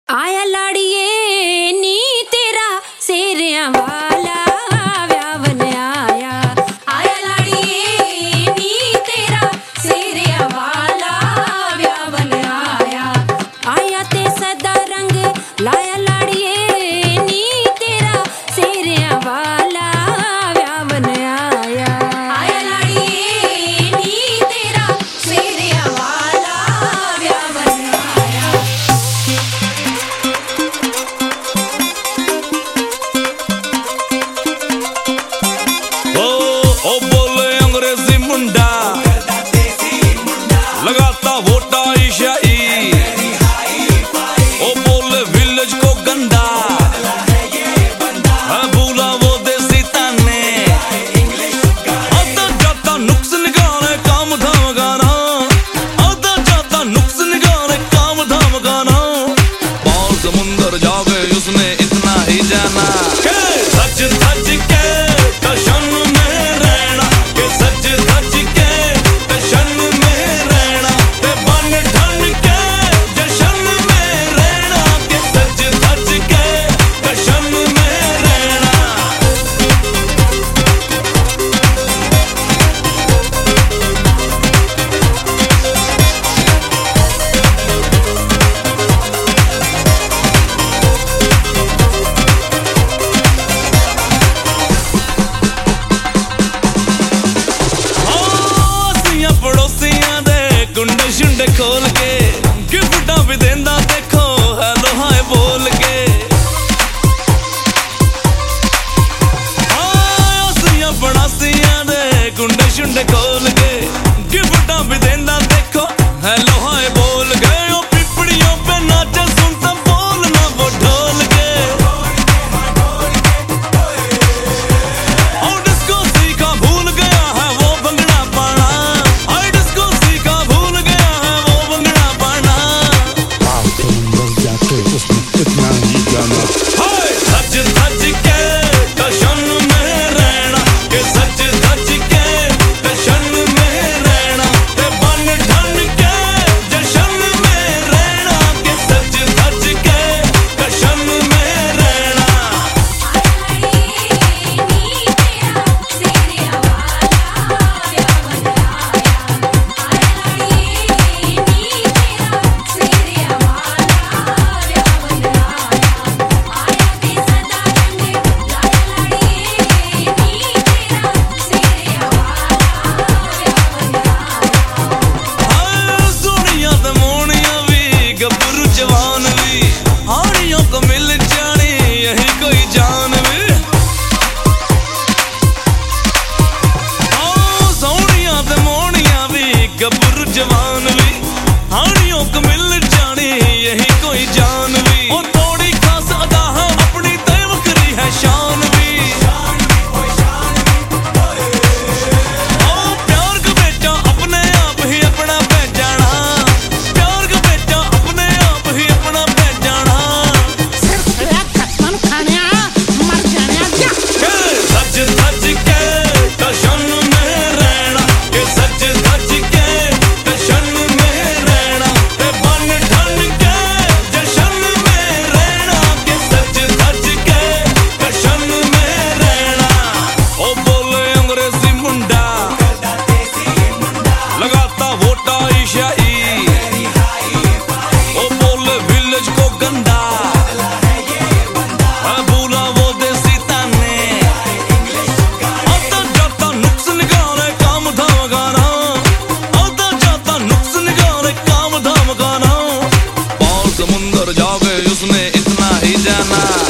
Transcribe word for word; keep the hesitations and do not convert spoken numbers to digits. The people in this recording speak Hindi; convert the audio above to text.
आया लाड़िए नी तेरा सेरिया वाला व्यावन आया। आया लाड़िए नी तेरा सेरिया वाला व्यावन आया। आया ते सदा रंग लाया लाड़िए नी तेरा सेरिया वाला व्यावन आया। आया लाड़िए नी तेरा सेरिया वाला व्यावन आया। ओ बोले अंग्रेजी मुंडा लगाता वोटा ईशाई। ओ बोले विलेज को गंदा है भूला वो देसी ताने। आता जाता नुक्स निकाले काम धाम गाना। आता जाता नुक्स निकाले काम धाम गाना। पार समुंदर जाके उसने इतना ही जाना। सच सच के कशन में रहना के सच सच के कशन में रहना ते बन ठन के जशन में रहना के सच सच के कशन में रहना। पड़ोसियां दे गुंडे शुंडे खोल के गिफ्टां भी देंदा देखो हेलो हाय बोल के। आसियां पड़ोसियां दे गुंडे शुंडे खोल के गिफ्टां भी देंदा देखो हेलो हाय बोल के। ओ पिपड़ियों पे नाचे सुनता बोलना वो ढोल के। और डिस्को सीखा भूल गया है वो भंगड़ा पाना। सच सच के कशन में रहना के सच सच के कशन में रहना ते बन ठन के जशन में रहना के सच सच के कशन में रहना। गब्बरू जवान भी हाड़ियों को मिल जानी यही कोई जान भी। हाँ सोनिया ते मोनिया भी गब्बरू जवान भी हाड़ियों को मिल जानी यही कोई जान भी। ओ थोड़ी खास अदा है अपनी तय वकरी है शान भी। ओ प्यार का बेटा अपने आप ही अपना पहचाना। प्यार का बेटा अपने आप ही अपना पहचाना। सच सच के कशन में रहना के सच सच के कशन में रहना ते बन ठन के जशन में रहना के सच सच के कशन में रहना। ओ बोले अंग्रेजी मुंडा लगाता वोटा ईशाई। ओ बोले विलेज को गंदा है भूला वो देसी ताने। आता जाता नुक्स निकाले काम धाम गाना। आता जाता नुक्स निकाले काम धाम गाना। पार समुंदर जाके उसने इतना ही जाना।